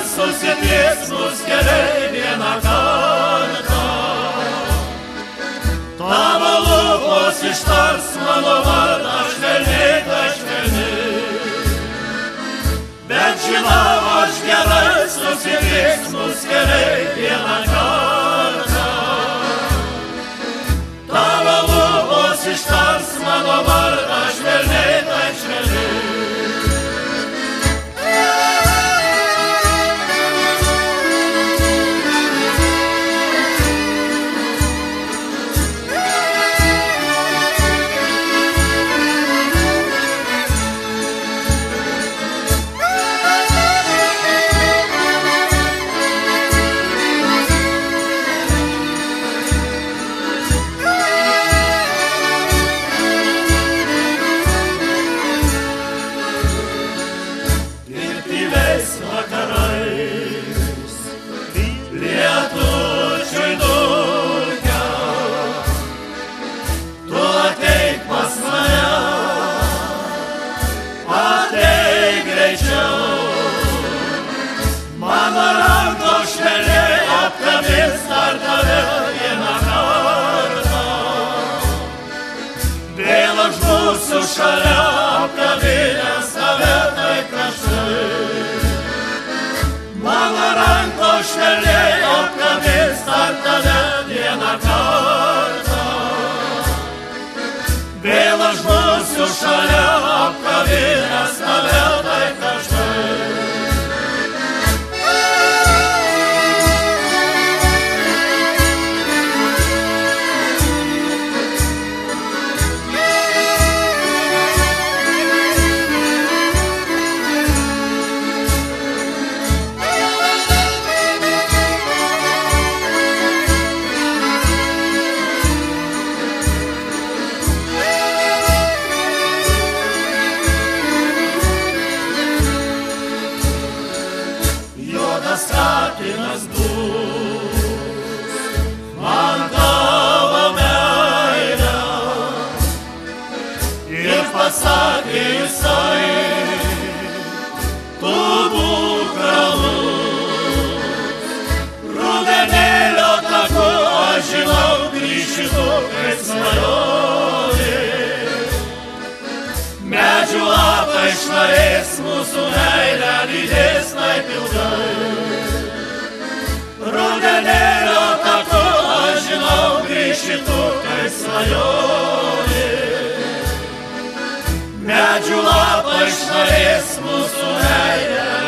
susitiks mus keliai vieną kartą. Tavo lūpos ištars mano vardą švelniai, tai švelniai. Bet žinau, aš gerai susitiks mus keliai vieną kartą. Tavo lūpos ištars mano vardą švelniai, tai švelniai. Vakarais lietučiui dulkia, tu ateik pas mane, ateik greičiau. Mano rankos švelniai apkabins dar tave vieną kartą. Vėl aš būsiu šalia apkabinęs tave taip karštai. Mano rankos švelniai apkabins dar tave vieną kartą. Vėl aš būsiu šalia apkabinęs tave taip karštai. Katinas bus man tavo meilė. Ir pasakė jisai, tu būk ramus. Rudenėlio taku aš žinau, grįši tu kaip svajonė. Medžių lapai švarės, mūsų meilę lydės taip ilgai. Rudenėlio taku aš žinau, grįši tu kaip svajonė. Medžių lapai švarės, mūsų meilę